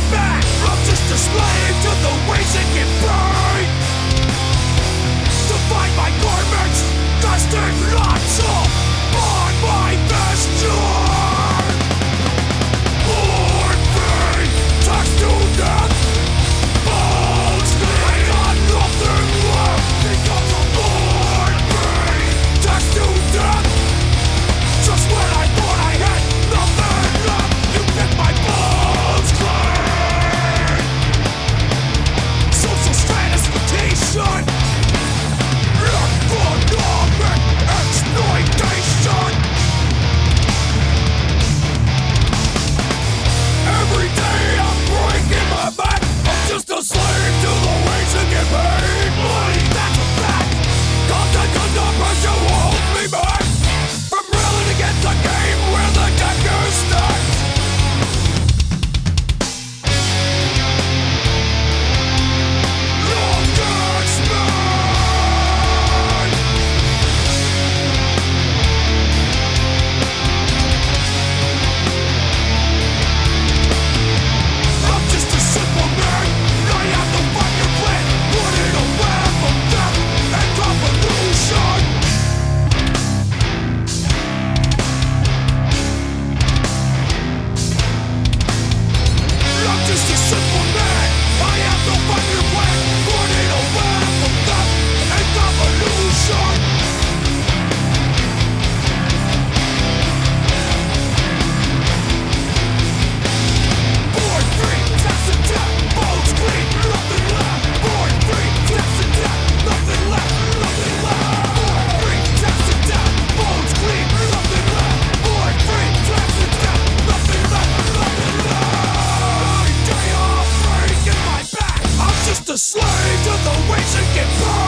back. I'm just a slave to the ways that get paid. To find my garments, dressed in lots of on my vesture. Born free, taxed to death. Bones clean, I got nothing left. Because I'm born free, taxed to death. Just when I thought I had nothing left, you picked my bones clean. Social stratification, economic exploitation. Every day I'm breaking my back. I'm just a slave to the ways that get paid. Money, that's a fact. Constant under pressure holds me back from railing against a game where the deck is stacked. Long X-Men. I'm just a simple man. I have to find your plan. Put it away from death and revolution. I'm just a simple man. I have to find your plan. Put it away from death and revolution. Born free, taxed to death, bones clean, nothing left. Born free, taxed to death, nothing left, nothing left. Born free, taxed to death, bones clean, nothing left. Born free, taxed to death, nothing left, nothing left. Every day I'm breaking my back. I'm just a slave to the ways that get paid.